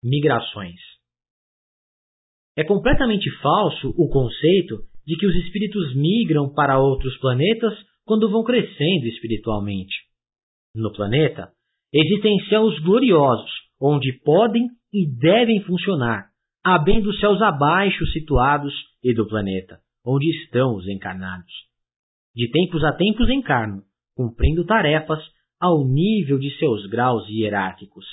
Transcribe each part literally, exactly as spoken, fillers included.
migrações. É completamente falso o conceito de que os espíritos migram para outros planetas quando vão crescendo espiritualmente. No planeta, existem céus gloriosos, onde podem e devem funcionar, a bem dos céus abaixo situados e do planeta, onde estão os encarnados. De tempos a tempos encarnam, cumprindo tarefas ao nível de seus graus hierárquicos.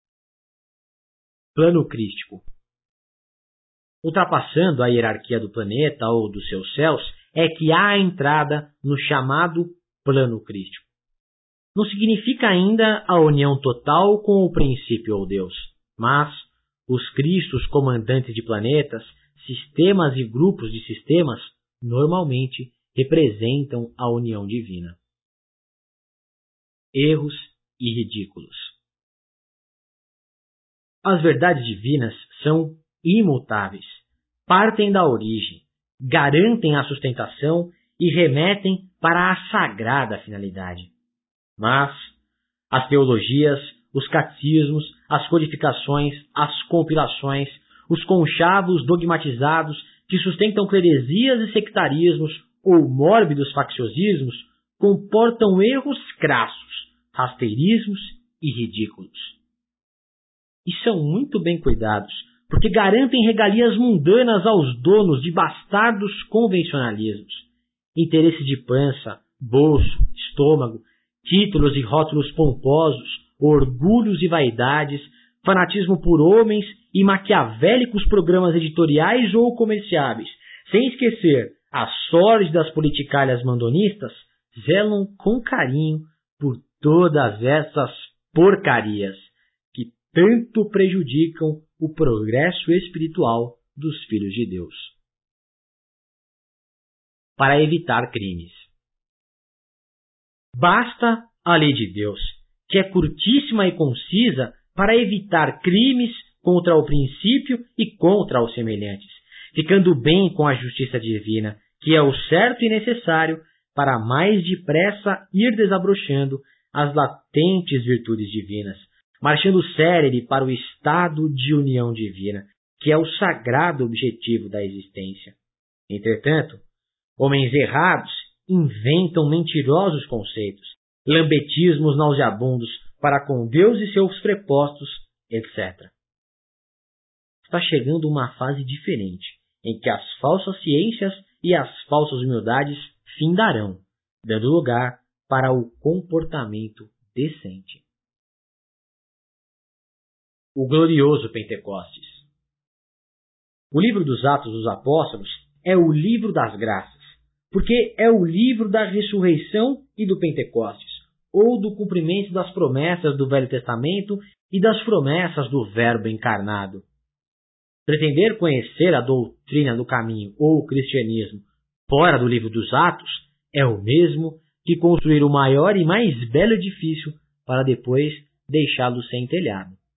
Plano crístico. Ultrapassando a hierarquia do planeta ou dos seus céus, é que há a entrada no chamado plano crístico. Não significa ainda a união total com o princípio ou Deus, mas os Cristos comandantes de planetas, sistemas e grupos de sistemas, normalmente representam a união divina. Erros e ridículos. As verdades divinas são imutáveis, partem da origem, garantem a sustentação e remetem para a sagrada finalidade. Mas as teologias, os catecismos, as codificações, as compilações, os conchavos dogmatizados que sustentam cleresias e sectarismos ou mórbidos facciosismos comportam erros crassos, rasteirismos e ridículos. E são muito bem cuidados, porque garantem regalias mundanas aos donos de bastardos convencionalismos. Interesse de pança, bolso, estômago, títulos e rótulos pomposos, orgulhos e vaidades, fanatismo por homens e maquiavélicos programas editoriais ou comerciáveis, sem esquecer a sorte das politicalhas mandonistas, zelam com carinho por todas essas porcarias que tanto prejudicam o progresso espiritual dos filhos de Deus. Para evitar crimes. Basta a lei de Deus, que é curtíssima e concisa, para evitar crimes contra o princípio e contra os semelhantes, ficando bem com a justiça divina, que é o certo e necessário para mais depressa ir desabrochando as latentes virtudes divinas, marchando célere para o estado de união divina, que é o sagrado objetivo da existência. Entretanto, homens errados inventam mentirosos conceitos, lambetismos nauseabundos para com Deus e seus prepostos, etcétera. Está chegando uma fase diferente, em que as falsas ciências e as falsas humildades findarão, dando lugar para o comportamento decente. O glorioso Pentecostes. O livro dos Atos dos Apóstolos é o livro das graças, porque é o livro da ressurreição e do Pentecostes, ou do cumprimento das promessas do Velho Testamento e das promessas do Verbo encarnado. Pretender conhecer a doutrina do caminho ou o cristianismo fora do livro dos Atos é o mesmo que construir o maior e mais belo edifício para depois deixá-lo sem telhado.